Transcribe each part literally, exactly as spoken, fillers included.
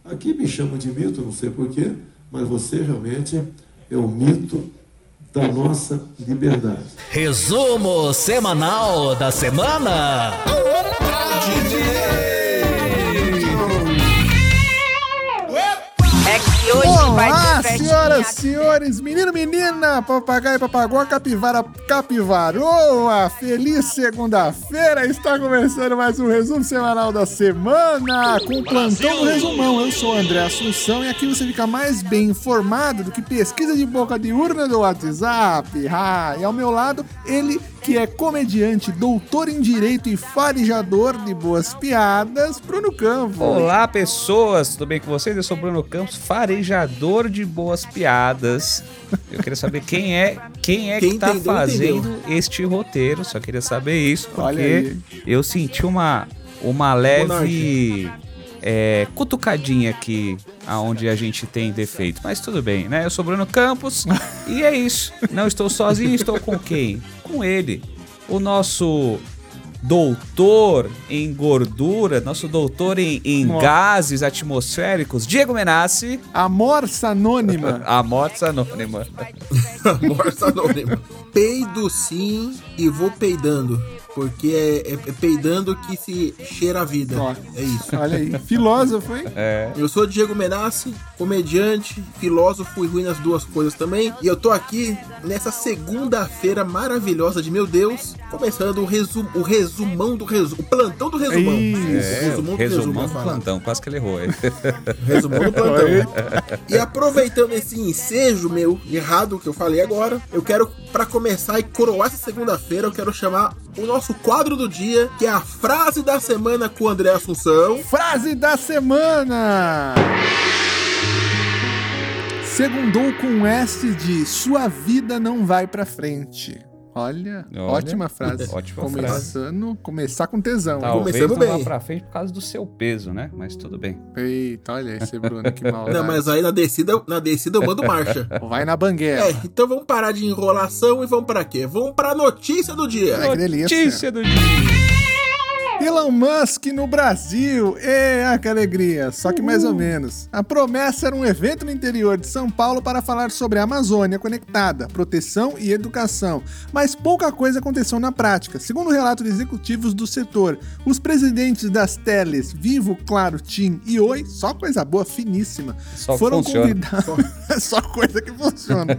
Aqui me chamam de mito, não sei porquê, mas você realmente é o mito da nossa liberdade. Resumo semanal da semana. É que hoje vai Olá, ter senhoras e festinha. senhores, menino, menina, papagaio, papagó, capivara, capivaroa, feliz segunda-feira, está começando mais um resumo semanal da semana, com o plantão do resumão. Eu sou o André Assunção e aqui você fica mais bem informado do que pesquisa de boca de urna do WhatsApp. Ah, e ao meu lado, ele que é comediante, doutor em direito e farejador de boas piadas, Bruno Campos. Olá, pessoas, tudo bem com vocês? Eu sou Bruno Campos, farejador de boas piadas. Eu queria saber quem é, quem é Quem que tá entendeu, fazendo entendeu. este roteiro. Só queria saber isso, Olha porque aí. eu senti uma, uma leve é, cutucadinha aqui, aonde a gente tem defeito. Mas tudo bem, né? Eu sou Bruno Campos e é isso. Não estou sozinho, estou com quem? Com ele, o nosso doutor em gordura, nosso doutor em, em Nossa. gases atmosféricos, Diego Menassi, A morsa anônima. a morte anônima. Morsa anônima. Peido sim e vou peidando. Porque é, é- é peidando que se cheira a vida. Ó. É isso. Olha aí, filósofo, hein? Eu sou Diego Menassi, comediante, filósofo e ruim nas duas coisas também. E eu tô aqui nessa segunda-feira maravilhosa de meu Deus, começando o, resu o resumão do resumão. O plantão do resumão. Isso. É, É, resumão o do resumão. resumão vai do falar. plantão, quase que ele errou aí. Resumão do plantão. E aproveitando esse ensejo meu errado que eu falei agora, eu quero, pra começar e coroar essa segunda-feira, eu quero chamar o nosso quadro do dia, que é a frase da semana com o André Assunção. Frase da semana! Segundou com S de sua vida não vai pra frente. Olha, Olha, ótima frase. ótima Começando, começar com tesão. Talvez Começamos não vá bem. pra frente por causa do seu peso, né? Mas tudo bem. Eita, olha esse Bruno, que maldade. Não, mas aí na descida, na descida eu mando marcha. Vai na banguela. É, então vamos parar de enrolação e vamos pra quê? Vamos pra notícia do dia. Ai, que delícia. Notícia do dia. Elon Musk no Brasil. É, ah, que alegria. Só que mais ou menos. A promessa era um evento no interior de São Paulo para falar sobre a Amazônia conectada, proteção e educação. Mas pouca coisa aconteceu na prática. Segundo o relato de executivos do setor, os presidentes das teles Vivo, Claro, TIM e Oi, só coisa boa, finíssima, Só que foram funciona. convidados. Só coisa que funciona.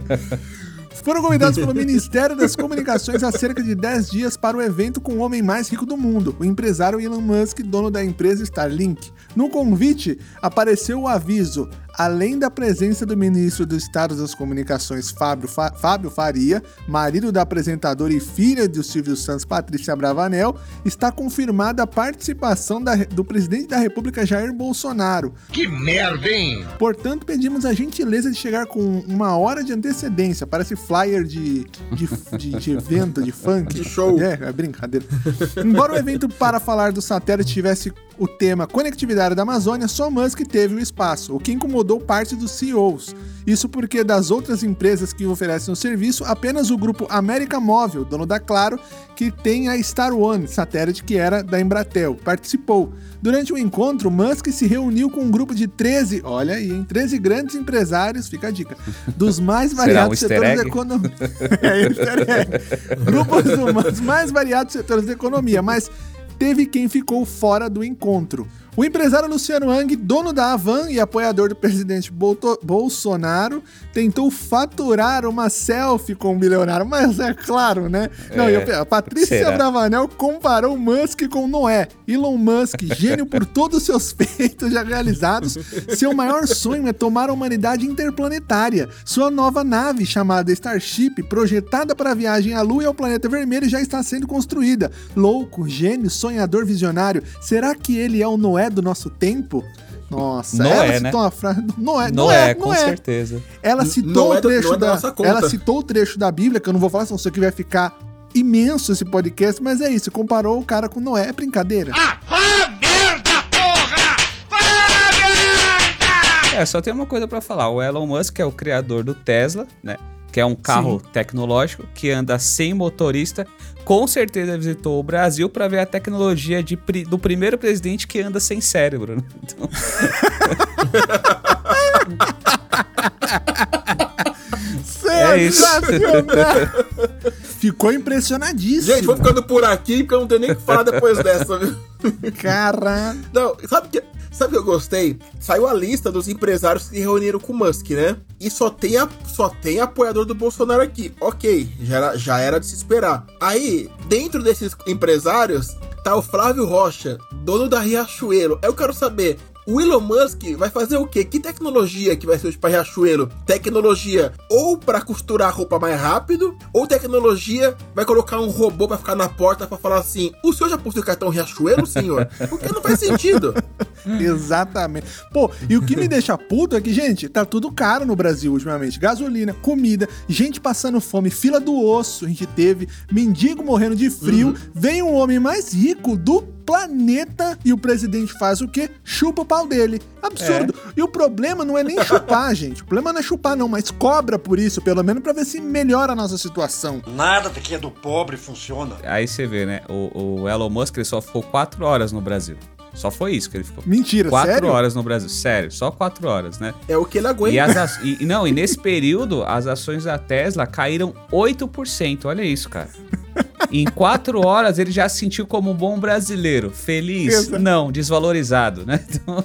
Foram convidados pelo Ministério das Comunicações há cerca de dez dias para o evento com o homem mais rico do mundo, o empresário Elon Musk, dono da empresa Starlink. No convite, apareceu o aviso: além da presença do ministro do Estado das Comunicações, Fábio, Fa- Fábio Faria, marido da apresentadora e filha de Silvio Santos, Patrícia Bravanel, está confirmada a participação da- do presidente da República, Jair Bolsonaro. Que merda, hein? Portanto, pedimos a gentileza de chegar com uma hora de antecedência. Parece flyer de, de, de, de evento, de funk. De show. É, é brincadeira. Embora o evento para falar do satélite tivesse o tema conectividade da Amazônia, só Musk teve o espaço, o que incomodou parte dos C E Os. Isso porque das outras empresas que oferecem o serviço, apenas o grupo América Móvel, dono da Claro, que tem a Star One, satélite que era da Embratel, participou. Durante o encontro, Musk se reuniu com um grupo de treze, olha aí, hein, treze grandes empresários, fica a dica, dos mais Será um variados easter setores da egg? economia. É, easter egg. Grupos dos mais variados setores da economia, mas teve quem ficou fora do encontro. O empresário Luciano Hang, dono da Avan e apoiador do presidente Bolto- Bolsonaro, tentou faturar uma selfie com o bilionário, mas é claro, né? Não, É, eu, a Patrícia será? Bravanel comparou Musk com Noé. Elon Musk, gênio por todos os seus feitos já realizados, seu maior sonho é tomar a humanidade interplanetária. Sua nova nave, chamada Starship, projetada para a viagem à Lua e ao planeta vermelho, já está sendo construída. Louco, gênio, sonhador, visionário. Será que ele é o Noé do nosso tempo? Nossa, Noé, ela né? citou uma frase. Noé, Noé, Noé, com Noé. certeza. Ela citou Não é o do- trecho não é da da, nossa conta. ela citou o trecho da Bíblia, que eu não vou falar, senão isso aqui vai ficar imenso esse podcast, mas é isso, comparou o cara com Noé, é brincadeira. É, só tem uma coisa pra falar. O Elon Musk é o criador do Tesla, né? Que é um carro tecnológico que anda sem motorista com certeza visitou o Brasil para ver a tecnologia de, do primeiro presidente que anda sem cérebro. Né? Então... É isso. Ficou impressionadíssimo. Gente, vou ficando por aqui porque eu não tenho nem o que falar depois dessa, viu? Caralho. Não, sabe o que, sabe que eu gostei? Saiu a lista dos empresários que se reuniram com o Musk, né? E só tem, a, só tem apoiador do Bolsonaro aqui. Ok, já era, já era de se esperar. Aí, dentro desses empresários, tá o Flávio Rocha, dono da Riachuelo. Eu quero saber... O Elon Musk vai fazer o quê? Que tecnologia que vai ser hoje para Riachuelo? Tecnologia ou para costurar a roupa mais rápido, ou tecnologia vai colocar um robô para ficar na porta para falar assim: o senhor já possui cartão Riachuelo, senhor? Porque não faz sentido. Exatamente. Pô, e o que me deixa puto é que, gente, tá tudo caro no Brasil ultimamente. Gasolina, comida, gente passando fome, fila do osso a gente teve, mendigo morrendo de frio. Uhum. Vem um homem mais rico do planeta e o presidente faz o quê? Chupa o pau dele. Absurdo. É. E o problema não é nem chupar, gente. O problema não é chupar, não, mas cobra por isso, pelo menos pra ver se melhora a nossa situação. Nada daqui é do pobre funciona. Aí você vê, né? O, o Elon Musk ele só ficou quatro horas no Brasil. Só foi isso que ele ficou. Mentira, quatro sério? Quatro horas no Brasil. Sério, só quatro horas, né? É o que ele aguenta. E, as, e, não, e nesse período, as ações da Tesla caíram oito por cento. Olha isso, cara. Em quatro horas, ele já se sentiu como um bom brasileiro. Feliz? Exato. Não, desvalorizado, né? Então...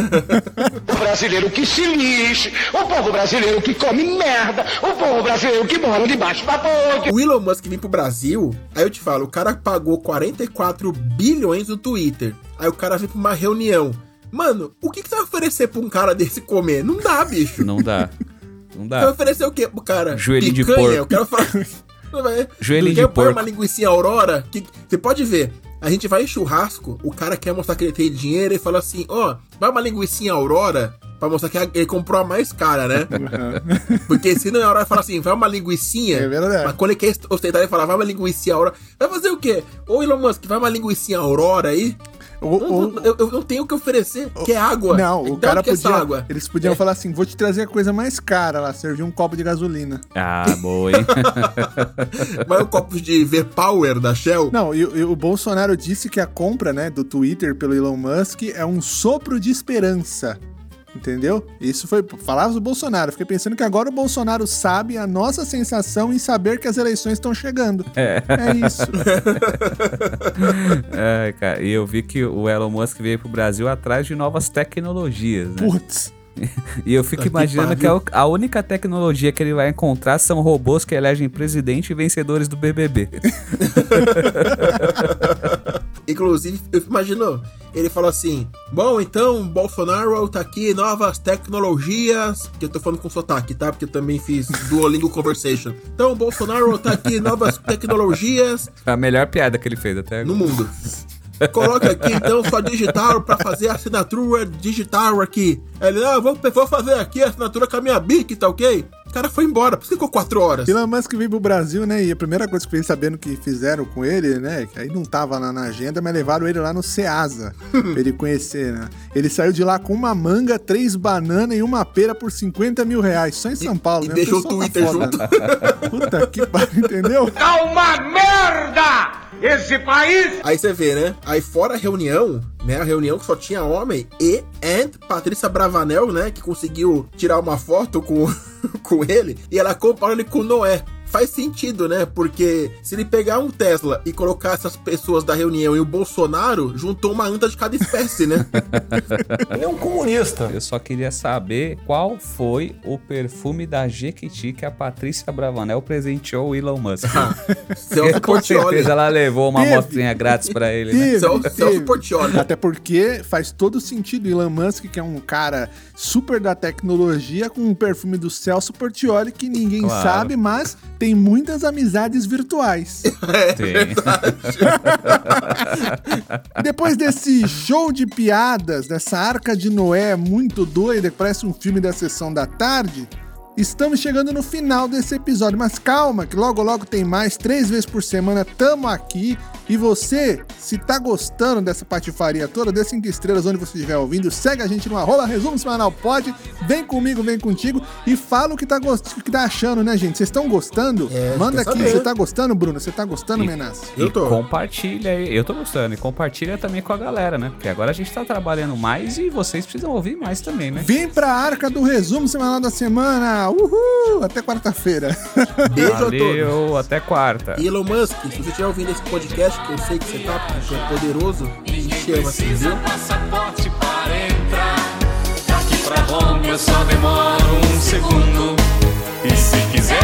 O brasileiro que se lixe, o povo brasileiro que come merda, o povo brasileiro que mora debaixo da ponte. O Elon Musk vem pro Brasil, aí eu te falo, o cara pagou quarenta e quatro bilhões no Twitter. Aí o cara vem pra uma reunião. Mano, o que que você vai oferecer pra um cara desse comer? Não dá, bicho. Não dá. Não dá. Você vai oferecer o quê pro cara? Joelho de porco. porco. Eu quero falar... Joelho de quer porco. Uma linguicinha Aurora, que você pode ver. A gente vai em churrasco, o cara quer mostrar que ele tem dinheiro e fala assim: ó, oh, vai uma linguicinha Aurora pra mostrar que ele comprou a mais cara, né? Uhum. Porque se não é Aurora, fala assim: vai uma linguicinha. É verdade. Mas quando ele quer ostentar, ele fala: vai uma linguicinha Aurora. Vai fazer o quê? Ô Elon Musk, vai uma linguicinha Aurora aí? O, o, eu, eu não tenho o que oferecer, o, que é água. Não, o então, cara que podia... É água? Eles podiam é. falar assim, vou te trazer a coisa mais cara lá, servir um copo de gasolina. Ah, boa, hein? Vai um copo de V-Power da Shell? Não, e, e o Bolsonaro disse que a compra, né, do Twitter pelo Elon Musk é um sopro de esperança. Entendeu? Isso foi palavras do Bolsonaro. Fiquei pensando que agora o Bolsonaro sabe a nossa sensação em saber que as eleições estão chegando. É, é isso. É, cara, e eu vi que o Elon Musk veio pro Brasil atrás de novas tecnologias, né? Putz. E eu fico tá imaginando que, que a única tecnologia que ele vai encontrar são robôs que elegem presidente e vencedores do B B B. Inclusive, eu imagino, ele falou assim: bom, então, Bolsonaro tá aqui, novas tecnologias. Que eu tô falando com sotaque, tá? Porque eu também fiz Duolingo Conversation. Então, Bolsonaro tá aqui, novas tecnologias. A melhor piada que ele fez até agora. No mundo. Coloca aqui, então, só digital pra fazer a assinatura digital aqui. Ele, ah, vou, vou fazer aqui a assinatura com a minha Bic, tá ok? O cara foi embora, por isso ficou quatro horas. Elon Musk veio pro Brasil, né, e a primeira coisa que eu fiquei sabendo que fizeram com ele, né, que aí não tava lá na agenda, mas levaram ele lá no Ceasa, pra ele conhecer, né. Ele saiu de lá com uma manga, três bananas e uma pera por cinquenta mil reais, só em São Paulo, e né. E deixou o Twitter tá junto. Puta que pariu, entendeu? É uma merda esse país! Aí você vê, né, aí fora a reunião, né, a reunião que só tinha homem e and Patrícia Bravanel, né, que conseguiu tirar uma foto com, com ele, e ela comparou ele com Noé. Faz sentido, né? Porque se ele pegar um Tesla e colocar essas pessoas da reunião e o Bolsonaro, juntou uma anta de cada espécie, né? Ele é um comunista. Eu só queria saber qual foi o perfume da Jequiti que a Patrícia Bravanel presenteou o Elon Musk. Celso Com Portiolli. certeza ela levou uma Teve. amostrinha grátis pra ele, né? Teve, Celso, teve. Celso Portiolli. Até porque faz todo sentido o Elon Musk, que é um cara super da tecnologia, com um perfume do Celso Portiolli que ninguém Claro. sabe, mas tem muitas amizades virtuais. É Tem. verdade. Depois desse show de piadas, dessa arca de Noé muito doida, que parece um filme da Sessão da Tarde, estamos chegando no final desse episódio, mas calma, que logo logo tem mais, três vezes por semana, tamo aqui. E você, se tá gostando dessa patifaria toda, dê cinco estrelas onde você estiver ouvindo, segue a gente no arroba Resumo Semanal Pod, vem comigo, vem contigo e fala o que tá, gost... o que tá achando, né, gente? Vocês estão gostando? É, Manda aqui, saber. você tá gostando, Bruno? Você tá gostando, E- Menas? Eu tô. E compartilha aí, eu tô gostando, e compartilha também com a galera, né? Porque agora a gente tá trabalhando mais e vocês precisam ouvir mais também, né? Vem pra arca do Resumo Semanal da Semana! Uhul! Até quarta-feira. Beijo a todos. Valeu, até quarta. E Elon Musk, se você estiver ouvindo esse podcast, que eu sei que você tá, porque você é poderoso, me chama, Precisa entendeu? um passaporte para entrar. Daqui pra Roma eu só demoro um segundo. E se quiser